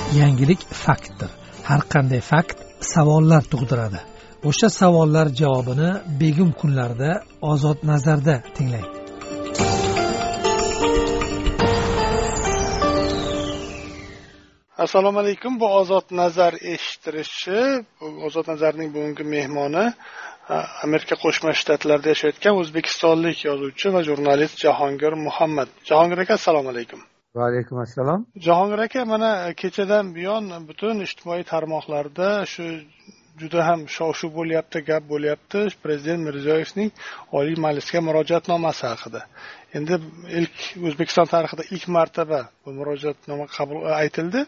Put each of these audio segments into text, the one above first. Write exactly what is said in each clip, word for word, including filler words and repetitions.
Yangilik faktdir. Har qanday fakt savollar tug'diradi. O'sha savollar javobini begim kunlarda Ozod nazarda tinglang. Assalomu alaykum. Bu Ozod nazar eshittirishi. Ozod nazarning bugungi mehmoni Amerika Qo'shma Shtatlarida yashayotgan o'zbekistonlik yozuvchi va jurnalist Jahongir Muhammad. Jahongir aka, assalomu alaykum. Va alaykum assalom. Jahongir aka, mana kechadan buyon butun ijtimoiy tarmoqlarda shu juda ham shov-shuv bo'lyapti, gap bo'lyapti Prezident Mirziyoyevning Oliy Majlisga murojaatnomasi haqida. Endi ilk O'zbekiston tarixida ilk martaba bu murojaatnoma qabul aytildi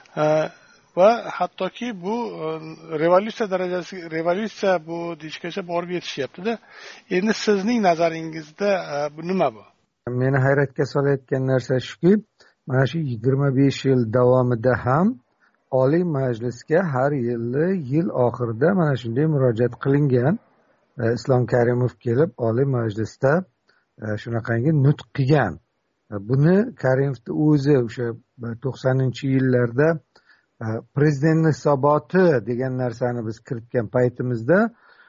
va hattoki bu revolyutsiya darajasi revolyutsiya bu deyishgacha borib yetishyapti-da. Endi sizning nazaringizda bu nima bu? Meni hayratga solayotgan narsa shuki, mana shu yigirma besh yil davomida ham Oliy Majlisga har yili yil oxirida mana shunday murojaat qilingan. Islom Karimov kelib Oliy Majlisda shunaqangi nutq qilgan. Buni Karimovning o'zi o'sha to'qsoninchi yillarda prezidentning hisoboti degan narsani biz kiritgan paytimizda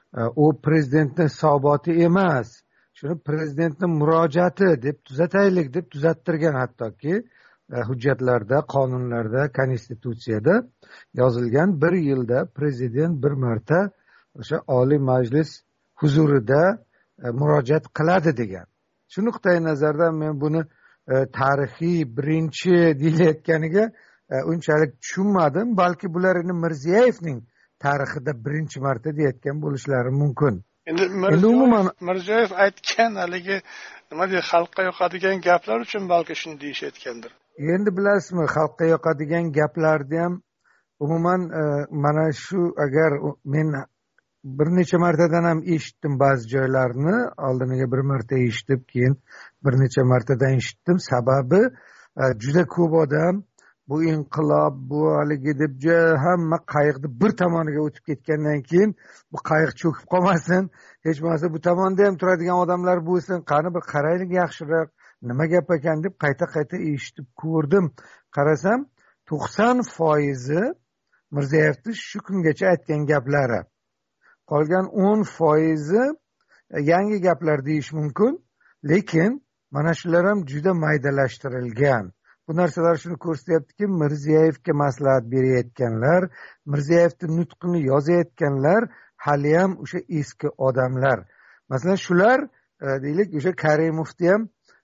u prezidentning hisoboti emas, shuni prezidentning murojaati deb tuzataylik deb tuzattirgan, hattoki hujjatlarda, qonunlarda, konstitutsiyada yozilgan bir yilda prezident bir marta o'sha Oliy Majlis huzurida murojaat qiladi degan. Shu nuqtai nazardan men buni tarixiy birinchi deyilayotganiga unchalik tushunmadim. Balki bular endi Mirziyoyevning tarixida birinchi marta deyotgan bo'lishlari mumkin. Endi Mirziyoyev, Mirziyoyev aytgan haligi nima deydi, xalqqa yoqadigan gaplar uchun balki shuni deyishayotgandir. Endi bilasizmi, xalqqa yoqadigan gaplarni ham umuman mana shu, agar men bir necha martadan ham eshitdim ba'zi joylarni, oldiniga bir marta eshitib, keyin bir necha martadan eshitdim. Sababi juda ko'p odam bu inqilob, bu haligi deb hamma qayiqni bir tomoniga o'tib ketgandan keyin bu qayiq cho'kib qolmasin, hech bo'lmasa bu tomonda ham turadigan odamlar bo'lsin, qani bir qaraylik yaxshiroq, nima gap ekan deb qayta-qayta eshitib ko'rdim. Qarasam to'qson foizi Mirziyoyevning shu kungacha aytgan gaplari. Qolgan o'n foizi yangi gaplar deyish mumkin, lekin mana shular ham juda maydalashtirilgan. Bu narsalar shuni ko'rsatyaptiki, Mirziyoyevga maslahat berayotganlar, Mirziyoyevning nutqini yozayotganlar hali ham o'sha eski odamlar. Masalan, shular deylik, o'sha Karimovni ham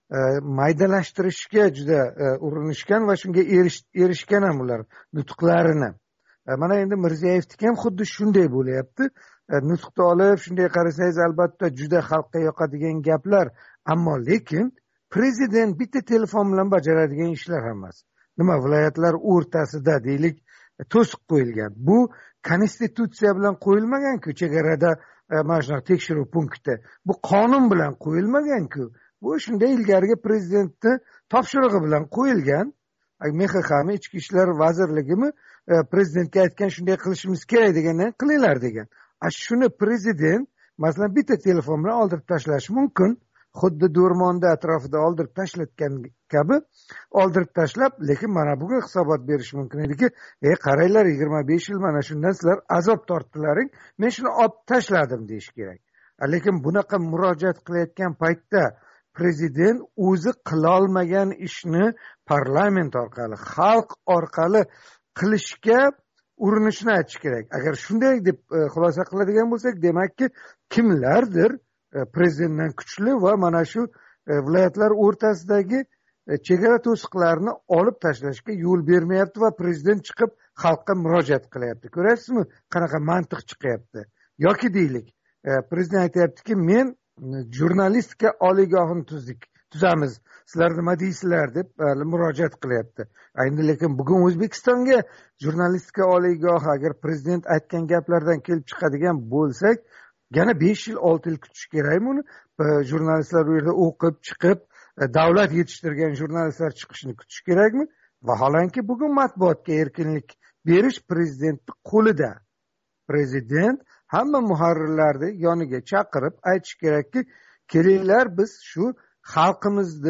maydalashtirishga juda urinishgan va shunga erishgan ham ular nutqlarini. Mana endi Mirziyoyevniki ham xuddi shunday bo'lyapti. Nutqni olib shunday qarasangiz, albatta juda xalqqa yoqadigan gaplar, ammo lekin prezident bitta telefon bilan bajaradigan ishlar hammasi. Nima, viloyatlar o'rtasida deylik to'siq qo'yilgan. Bu konstitutsiya bilan qo'yilmagan-ku, chegarada mana shunaqa tekshiruv punkti. Bu qonun bilan qo'yilmagan-ku. Bu shunday ilgarigi prezidentni topshirig'i bilan qo'yilgan. M X X mi, Ichki ishlar vazirligimi prezidentga aytgan, shunday qilishimiz kerak degandan qilinglar degan. A shuni prezident masalan bitta telefon bilan oldirib tashlash mumkin. Xuddi Do'rmonda atrofida oldirib tashlatgan kabi oldirib tashlab, lekin mana bugun hisobot berish mumkin ediki, ey qaranglar, yigirma besh yil mana shundan sizlar azob tortdilaring, men shuni olib tashladim deyish kerak. Lekin bunaqa murojaat qilayotgan paytda prezident o'zi qilolmagan ishni parlament orqali, xalq orqali qilishga urinishni aytish kerak. Agar shunday deb xulosa qiladigan bo'lsak, demakki kimlardir prezidentdan kuchli va mana shu viloyatlar o'rtasidagi chegara to'siqlarini olib tashlashga yo'l bermayapti va prezident chiqib xalqqa murojaat qilyapti. Ko'rasizmi, qanaqa mantiq chiqyapti? Yoki deylik, prezident aytayaptiki, men jurnalistika oliygohini tuzdik, tuzamiz, sizlar nima deysizlar deb murojaat qilyapti. Endi lekin bugun O'zbekistonga jurnalistika oliygohi agar prezident aytgan gaplardan kelib chiqadigan bo'lsak, yana besh yil olti yil kutish kerakmi uni? Jurnalistlar u yerda o'qib chiqib, davlat yetishtirgan jurnalistlar chiqishini kutish kerakmi? Vaholanki bugun matbuotga erkinlik berish prezidentning qo'lida. Prezident hamma muharrirlarni yoniga chaqirib aytish kerakki, kelinglar, biz shu xalqimizni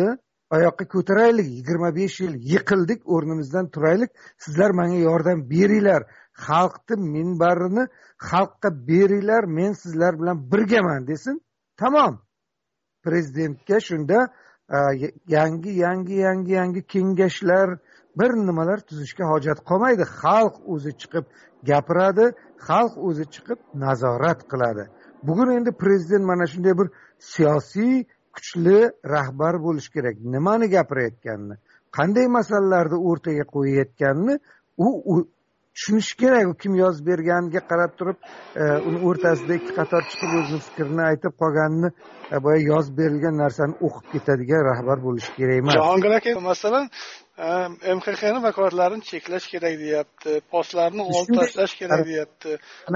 oyoqqa ko'taraylik, yigirma besh yil yiqildik, o'rnimizdan turaylik, sizlar menga yordam beringlar, xalqni minbarini xalqqa beringlar, men sizlar bilan birgaman desin. Tamom. Prezidentga shunda yangi yangi yangi yangi kengashlar, bir nimalar tuzishga hojat qolmaydi. Xalq o'zi chiqib gapiradi, xalq o'zi chiqib nazorat qiladi. Bugun endi prezident mana shunday bir siyosiy kuchli rahbar bo'lish kerak. Nimani gapirayotganini, qanday masalalarni o'rtaga qo'yayotganini u tushunish kerak. U kim yozib berganiga qarab turib, uni o'rtasida ikki qator chiqib o'zining fikrini aytib qolganini, boya yozib berilgan narsani o'qib ketadigan rahbar bo'lish kerak emas. Jahongir aka, masalan, M X X'ning vakolatlarini cheklash kerak deyapti, postlarni olib tashlash kerak deyapti,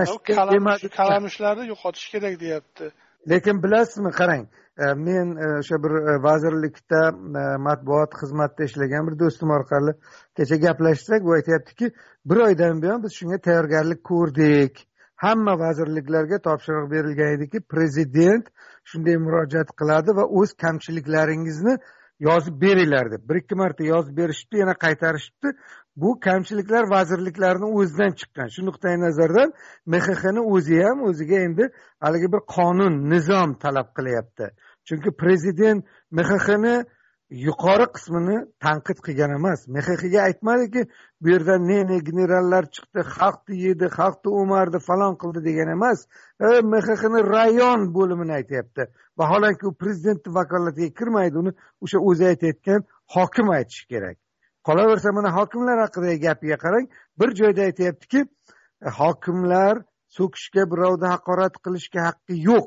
kalamushlarni yo'qotish kerak deyapti. Lekin bilasizmi, qarang, men o'sha bir vazirlikda matbuot xizmatida ishlagan bir do'stim orqali kecha gaplashsak, u aytayaptiki, bir oydan buyon biz shunga tayyorgarlik ko'rdik. Hamma vazirliklarga topshiriq berilgan ediki, prezident shunday murojaat qiladi va o'z kamchiliklaringizni yozib beringlar deb. Bir ikki marta yozib berishibdi, yana qaytarishibdi. Bu kamchiliklar vazirliklarning o'zidan chiqqan. Shu nuqtai nazardan M X X'ni o'zi ham o'ziga endi haligi bir qonun, nizom talab qilyapti. Chunki prezident M X X'ni yuqori qismini tanqid qilgan emas. M X X'ga aytmadiki, bu yerdan ne ne generallar chiqdi, xalqni yedi, xalqni o'mardi, falon qildi degan emas. M X X'ni rayon bo'limini aytayapti. Vaholanki u prezidentning vakolatiga kirmaydi, uni o'sha o'zi aytayotgan hokim aytishi kerak. Qolaversa, mana hokimlar haqidagi gapiga qarang, bir joyda aytayaptiki, hokimlar so'kishga, birovni haqorat qilishga haqqi yo'q.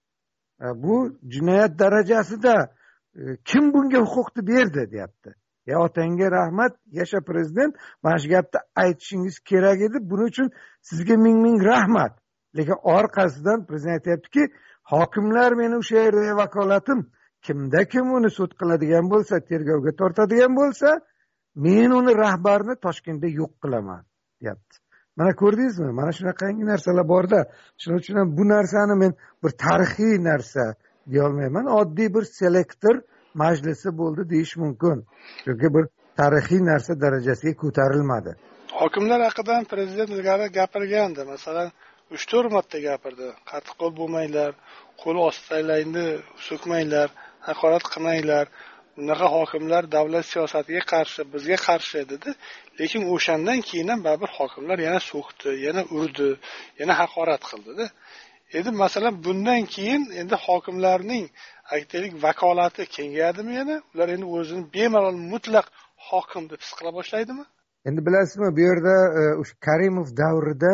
Bu jinoyat darajasida, kim bunga huquqni berdi deyapti. Ya otangga rahmat, yasha prezident, mana shu gapni aytishingiz kerak edi. Buning uchun sizga ming ming rahmat. Lekin orqasidan prezident aytayaptiki, hokimlar meni o'sha yerda vakolatim, kimda kim uni sud qiladigan bo'lsa, tergovga tortadigan bo'lsa, men uni rahbarni Toshkentda yo'q qilaman, deyapti. Mana ko'rdingizmi? Mana shunaqangi narsalar borda. Shuning uchun ham bu narsani men bir tarixiy narsa deya olmayman. Oddiy bir selektor majlisi bo'ldi deyish mumkin. Chunki bir tarixiy narsa darajasiga ko'tarilmadi. Hokimlar haqidan prezident ilgari gapirgandi. Masalan, uch to'rt marta gapirdi. Qattiq qo'l bo'lmanglar, qo'l ostanglarni so'kmanglar, haqorat qilmanglar. Bunaqa hokimlar davlat siyosatiga qarshi, bizga qarshi dedi. Lekin o'shandan keyin ham baribir hokimlar yana so'kdi, yana urdi, yana haqorat qildi-da. Endi masalan, bundan keyin endi hokimlarning aytaylik vakolati kengayadimi yana? Ular endi o'zini bemalol mutlaq hokim deb his qila boshlaydimi? Endi bilasizmi, bu yerda o'sha Karimov davrida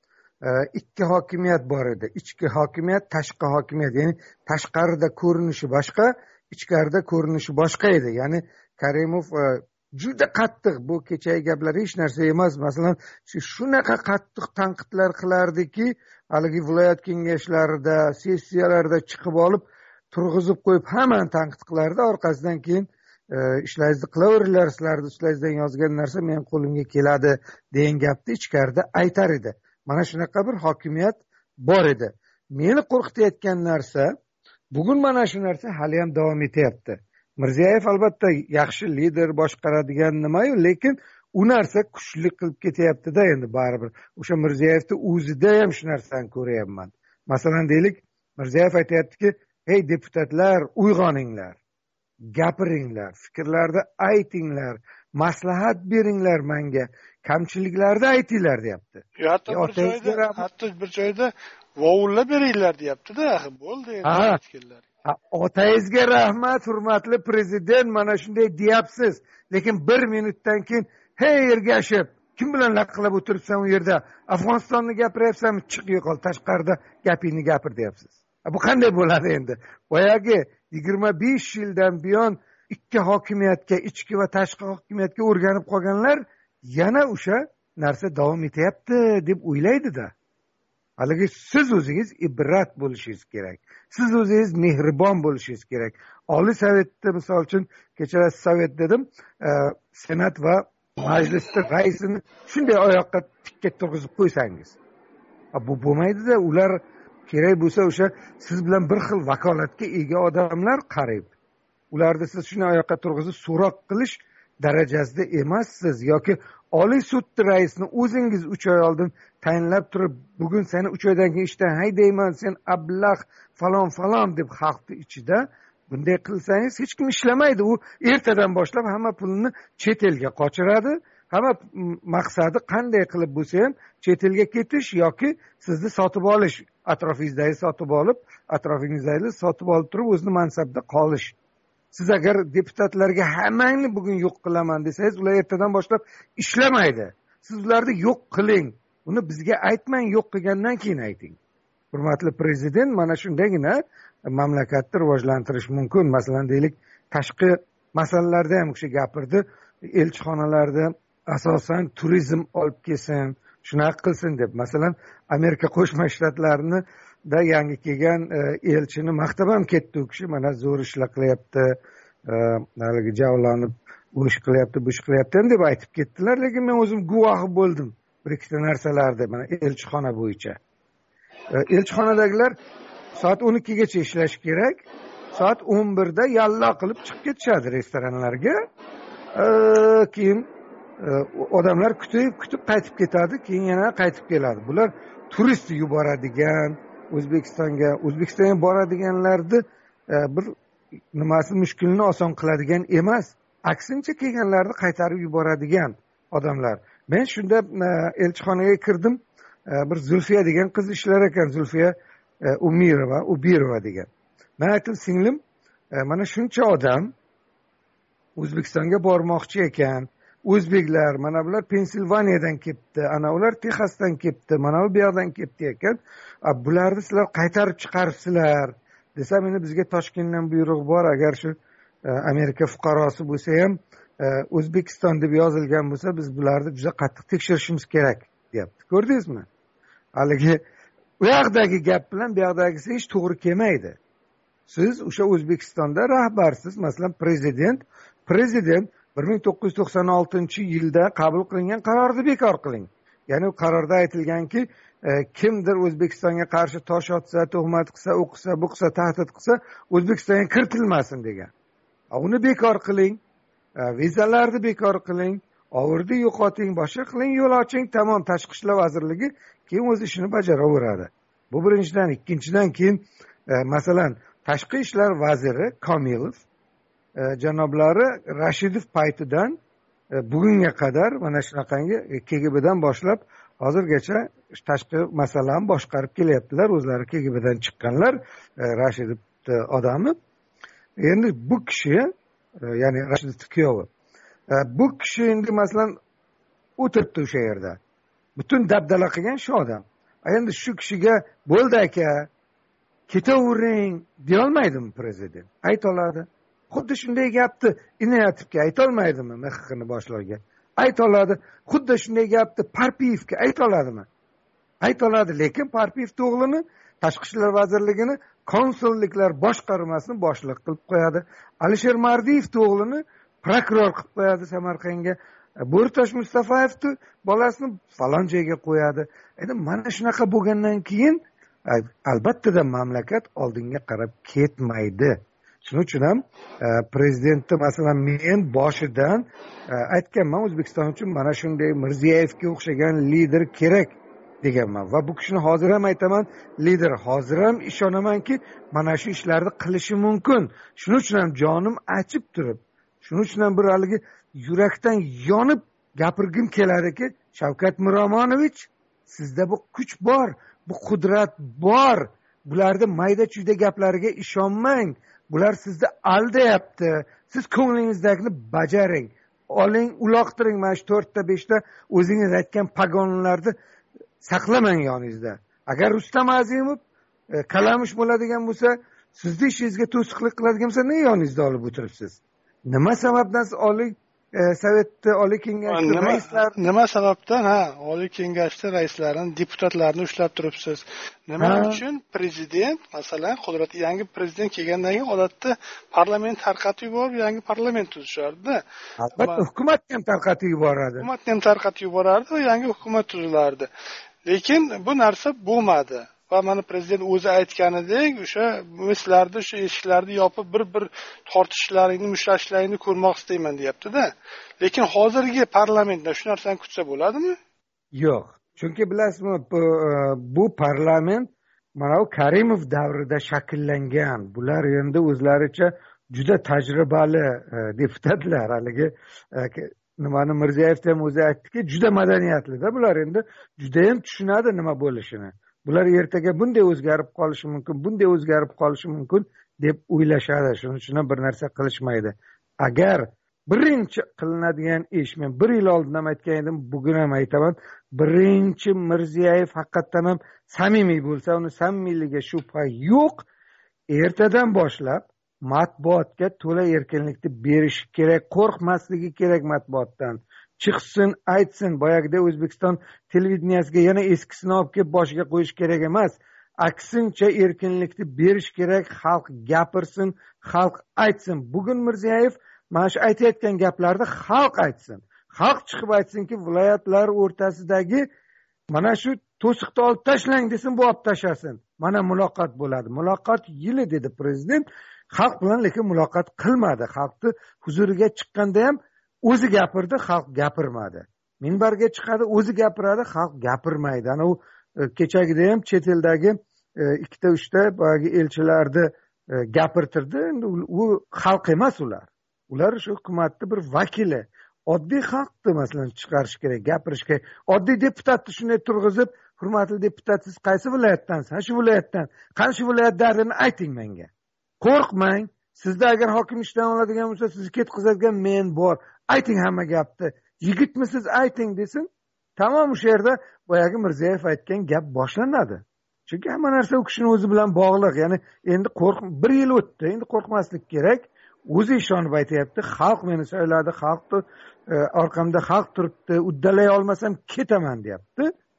ikki hokimiyat bor edi. Ichki hokimiyat, tashqi hokimiyat. Ya'ni tashqarida ko'rinishi boshqa, ichkarida ko'rinishi boshqa edi. Ya'ni Karimov juda qattiq, bu kechagi gaplar hech narsa emas. Masalan, shunaqa qattiq tanqidlar qilardiki, haligi viloyat kengashlarida, sessiyalarda chiqib olib, turg'izib qo'yib hammani tanqid qilardi. Orqasidan keyin ishlaringizni qilaveringlar, sizlarning ustingizdan yozgan narsa men qo'limga keladi degan gapni ichkarida aytar edi. Mana shunaqa bir hokimiyat bor edi. Meni qo'rqitayotgan narsa, bugun mana shu narsa hali ham davom etyapti. Mirziyoyev albatta yaxshi lider, boshqaradigan nima-yu, lekin u narsa kuchli qilib ketyapti-da endi baribir. O'sha Mirziyoyevning o'zida ham shu narsani ko'ryapman. Masalan, deylik, Mirziyoyev aytayaptiki, "Ey deputatlar, uyg'oninglar, gapiringlar, fikrlarni aytinglar, maslahat beringlar menga, kamchiliklarni aytinglar", deyapti. Hatto bir joyda, hatto bir joyda vovullab beringlar deyapti-da, bo'ldi endi aytganlar. Otangizga rahmat, hurmatli prezident, mana shunday deyapsiz. Lekin bir minutdan keyin, "Hey Ergashev, kim bilan laqilab o'tiribsan u yerda? Afg'onistonni gapiryapsanmi? Chiq yo'qol, tashqarida gapingni gapir", deyapsiz. Bu qanday bo'ladi endi? Boyagi yigirma besh yildan buyon ikki hokimiyatga, ichki va tashqi hokimiyatga o'rganib qolganlar yana o'sha narsa davom etyapti deb o'ylaydi-da. Haligi siz o'zingiz ibrat bo'lishingiz kerak. Siz o'zingiz mehribon bo'lishingiz kerak. Oliy Sovetda, misol uchun, kecha Sovet dedim, Senat va majlisda raisini shunday oyoqqa tikka turg'izib qo'ysangiz, bu bo'lmaydi-da. Ular kerak bo'lsa o'sha siz bilan bir xil vakolatga ega odamlar qarib. ularni siz shuni oyoqqa turg'izib so'roq qilish darajasida emassiz, yoki oliy sud raisini o'zingiz uch oy oldin tayinlab turib bugun seni uch oydan keyin ishdan haydayman, sen ablah falon falon deb xalqni ichida bunday qilsangiz hech kim ishlamaydi. U ertadan boshlab hamma pulini chet elga qochiradi. Hamma maqsadi qanday qilib bo'lsa ham chet elga ketish yoki sizni sotib olish, atrofingizdagi sotib olib, atrofingizdagi sotib olib turib o'zini mansabda qolish. Siz agar deputatlarga hammangni bugun yo'q qilaman desangiz, ular ertadan boshlab ishlamaydi. Siz ularni yo'q qiling. Uni bizga aytmang, yo'q qilgandan keyin ayting. Hurmatli prezident mana shundagina mamlakatni rivojlantirish mumkin. Masalan, deylik, tashqi masalalarda ham kishi gapirdi. Elchixonalarda asosan turizm olib kelsin, shunaqa qilsin deb. Masalan, Amerika Qo'shma Shtatlarini da yangi kelgan elchini maqtab ham ketdi u kishi. Mana zo'r ishlar qilyapti, haligi javlanib u ish qilyapti, bu ish qilyapti deb aytib ketdilar, lekin men o'zim guvohi bo'ldim bir ikkita narsalarda, mana elchixona bo'yicha. Elchixonadagilar soat o'n ikkigacha ishlash kerak. Soat o'n birda yalla qilib chiqib ketishadi restoranlarga. Keyin odamlar kutib kutib qaytib ketadi, keyin yana qaytib keladi. Bular turist yuboradigan, O'zbekistonga, O'zbekistonga boradiganlarni bir nimasi mushkulini oson qiladigan emas, aksincha kelganlarni qaytarib yuboradigan odamlar. Men shunda elchixonaga kirdim. Bir Zulfiya degan qiz ishlar ekan, Zulfiya Umirova, Ubirova degan. Men aytdim, singlim, mana shuncha odam O'zbekistonga bormoqchi ekan. O'zbeklar, mana bular Pensilvaniyadan kelibdi, ana ular Texasdan kelibdi, mana bu yoqdan kelibdi ekan. Bularni sizlar qaytarib chiqaribsizlar desam, endi bizga Toshkentdan buyruq bor, agar shu Amerika fuqarosi bo'lsa ham O'zbekiston deb yozilgan bo'lsa, biz bularni juda qattiq tekshirishimiz kerak, deyapti. Ko'rdingizmi? Haligi u yoqdagi gap bilan bu yoqdagisi hech to'g'ri kelmaydi. Siz o'sha O'zbekistonda rahbarsiz, masalan, prezident, prezident bir ming to'qqiz yuz to'qson oltinchi yilda qabul qilingan qarorni bekor qiling. Ya'ni u qarorda aytilganki, kimdir O'zbekistonga qarshi tosh otsa, tuhmat qilsa, o'qisa, bu qilsa, tahdid qilsa, O'zbekistonga kiritilmasin degan. Uni bekor qiling, vizalarni bekor qiling, ovurni yo'qoting, boshqa qiling, yo'l oching, tamom. Tashqi ishlar vazirligi keyin o'z ishini bajaraveradi. Bu birinchidan. Ikkinchidan keyin masalan, tashqi ishlar vaziri Komilov janoblari Rashidov paytidan bugunga qadar mana shunaqangi K G B'dan boshlab hozirgacha tashqi masalani boshqarib kelyaptilar. O'zlari K G B'dan chiqqanlar, Rashidov odami. Endi bu kishi, ya'ni Rashidov kuyovi, bu kishi endi masalan o'tiribdi o'sha yerda. Butun dabdala qilgan shu odam. Endi shu kishiga bo'ldi aka, ketavering deyolmaydimi prezident? Ayta oladi. Xuddi shunday gapni Inoyatovga ayta olmaydimi, M X Qni boshlig'iga? Ayta oladi. Xuddi shunday gapni Parpiyevga ayta oladimi? Ayta oladi, lekin Parpiyev o'g'lini Tashqi ishlar vazirligini konsulliklar boshqarmasini boshliq qilib qo'yadi. Alisher Mardiyev o'g'lini prokuror qilib qo'yadi Samarqandga. Bo'ritosh Mustafayevni bolasini falon joyga qo'yadi. Endi mana shunaqa bo'lgandan keyin albatta mamlakat oldinga qarab ketmaydi. Shuning uchun ham prezidentni masalan men boshidan aytganman, O'zbekiston uchun mana shunday Mirziyoyevga o'xshagan lider kerak deganman va bu kishini hozir ham aytaman, lider. Hozir ham ishonamanki, mana shu ishlarni qilishi mumkin. Shuning uchun ham jonim achib turib, shuning uchun ham bir haligi yurakdan yonib gapirgim keladiki, Shavkat Miromonovich, sizda bu kuch bor, bu qudrat bor. Bularni mayda-chuyda gaplariga ishonmang. Bular sizni aldayapti. Siz ko'nglingizdagini bajaring. Oling, uloqtiring, mana shu to'rtta beshta o'zingiz aytgan pagonlarni saqlamang yoningizda. Agar Rustam Azimov kalamush bo'ladigan bo'lsa, sizni ishingizga to'siqlik qiladigan bo'lsa, nega yoningizda olib o'tiribsiz? Nima sababdan siz Oliy Sovetda, Oliy Kengashda raislar nima sababdan ha, Oliy Kengashda raislarini, deputatlarni ushlab turibsiz? Nima uchun prezident, masalan, qudrat yangi prezident kelgandan keyin odatda parlament tarqatib yuborib, yangi parlament tuzishardi. Albatta, hukumat ham tarqatib yuboradi. Hukumat ham tarqatib yuborardi va yangi hukumat tuzilardi. Lekin bu narsa bo'lmadi. va mana prezident o'zi aytganidek o'sha sizlarni shu eshiklarni yopib bir bir tortishlaringni mushtlashishlarni ko'rmoq istayman deyapti-da. Lekin hozirgi parlamentda shu narsani kutsa bo'ladimi? Yo'q. Chunki bilasizmi, bu, bu parlament mana u Karimov davrida shakllangan. Bular endi o'zlaricha juda tajribali deputatlar. Haligi nimani Mirziyoyev ham o'zi aytdiki, juda madaniyatli-da bular, endi juda ham tushunadi nima bo'lishini. Bular ertaga bunday o'zgarib qolishi mumkin, bunday o'zgarib qolishi mumkin deb o'ylashadi. Shuning uchun bir narsa qilishmaydi. Agar birinchi qilinadigan ish, men bir yil oldin ham aytgan edim, bugun ham aytaman, birinchi Mirziyoyev haqiqatdan ham samimiy bo'lsa, uni samimiyligiga shubha yo'q, ertadan boshlab matbuotga to'la erkinlikni berish kerak, qo'rqmasligi kerak matbuotdan. Chiqsin, aytsin, boyagida O'zbekiston televideniyasiga yana eskisini olib kelib boshiga qo'yish kerak emas. Aksincha erkinlikni berish kerak, xalq gapirsin, xalq aytsin. Bugun Mirziyoyev mana shu aytayotgan gaplarni xalq aytsin. Xalq chiqib aytsinki, viloyatlar o'rtasidagi mana shu to'siqni olib tashlang desin, bu olib tashlasin. Mana muloqot bo'ladi. Muloqot yili dedi prezident. Xalq bilan lekin muloqot qilmadi. Xalqni huzuriga chiqqanda ham o'zi gapirdi, xalq gapirmadi. Minbarga chiqadi, o'zi gapiradi, xalq gapirmaydi. Ana u kechagida ham chet eldagi ikkita uchta boyagi elchilarni gapirtirdi. Endi u xalq emas ular. Ular shu hukumatning bir vakili. Oddiy xalqni masalan chiqarish kerak, gapirish kerak. Oddiy deputatni shunday turg'izib, hurmatli deputat, siz qaysi viloyatdansiz? Ha, shu viloyatdan. Qani shu viloyat dardini ayting menga. Qo'rqmang. Sizda agar hokim ishdan oladigan bo'lsa, sizni ketkazadigan men bor. Ayting hamma gapni. Yigitmisiz ayting desin. Tamom, o'sha yerda boyagi Mirziyoyev aytgan gap boshlanadi. Chunki hamma narsa u kishining o'zi bilan bog'liq. Ya'ni endi qo'rq bir yil o'tdi. Endi qo'rqmaslik kerak. O'zi ishonib aytayapti. Xalq meni sayladi, xalqni orqamda xalq turibdi. Uddalay olmasam ketaman deyapti.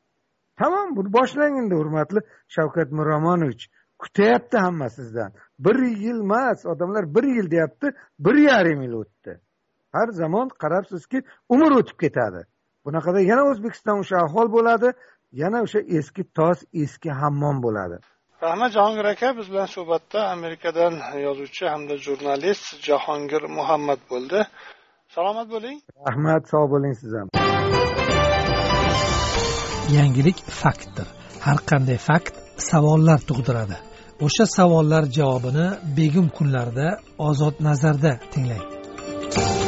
Tamom, buni boshlang endi, hurmatli Shavkat Miromonovich. Kutyapti hamma sizdan. Bir yil emas, odamlar bir yil deyapti, bir yarim yil o'tdi. Har zamon qarabsizki, umr o'tib ketadi. Bunaqada yana O'zbekiston o'sha ahvol bo'ladi, yana o'sha eski tos, eski hammom bo'ladi. Rahmat Jahongir aka, biz bilan suhbatda Amerikadan yozuvchi hamda jurnalist Jahongir Muhammad bo'ldi. Salomat bo'ling. Rahmat, sog' bo'ling siz ham. Yangilik faktdir. Har qanday fakt savollar tug'diradi. O'sha savollar javobini begim kunlarda Ozod nazarda tinglang.